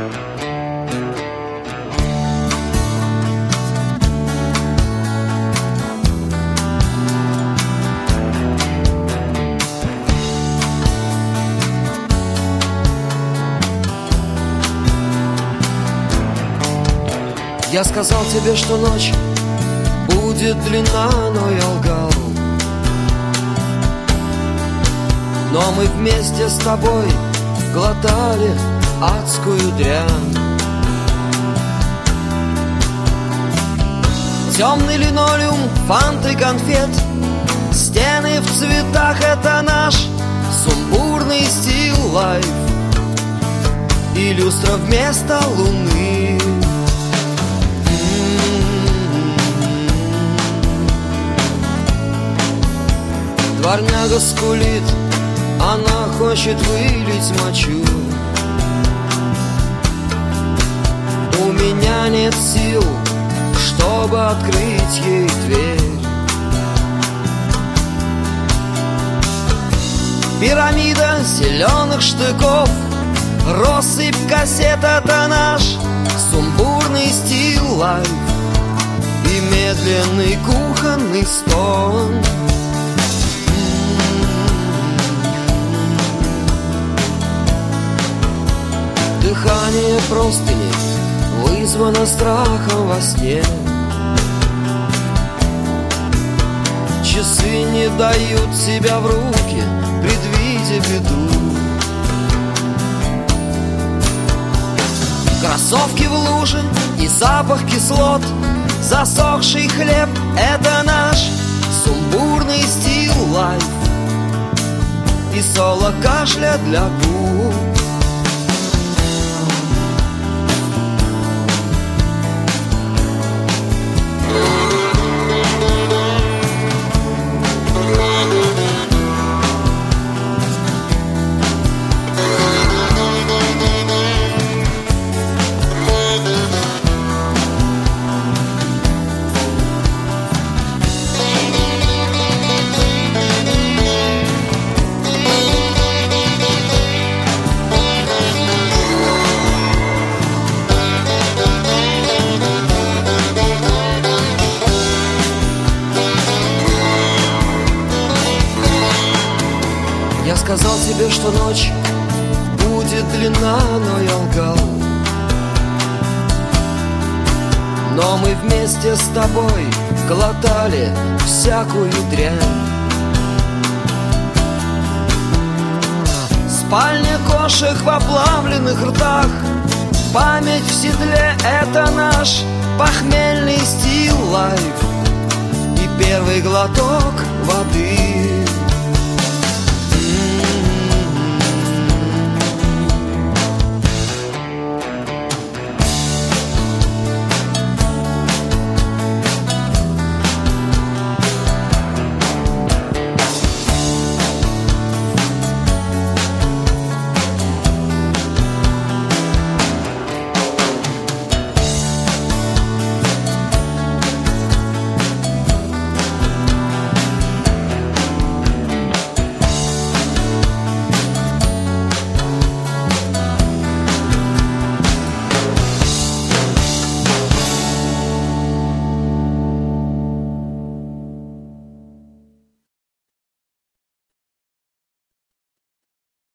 Я сказал тебе, что ночь будет длинна, но я лгал. Но мы вместе с тобой глотали адскую дрянь. Темный линолеум, фанты, конфет, стены в цветах — это наш сумбурный стил лайф. И люстра вместо луны. Дворняга скулит, она хочет вылить мочу. У меня нет сил, чтобы открыть ей дверь. Пирамида зеленых штыков, россыпь кассет — это наш сумбурный стил лайф. И медленный кухонный стон. Дыхание простыни вызвано страхом во сне. Часы не дают себя в руки, предвидя беду. Кроссовки в луже и запах кислот, засохший хлеб — это наш сумбурный стил лайф. И соло кашля для губ. Я сказал тебе, что ночь будет длинна, но я лгал. Но мы вместе с тобой глотали всякую дрянь. Спальня кошек в оплавленных ртах, память в седле — это наш похмельный стил лайф. И первый глоток воды.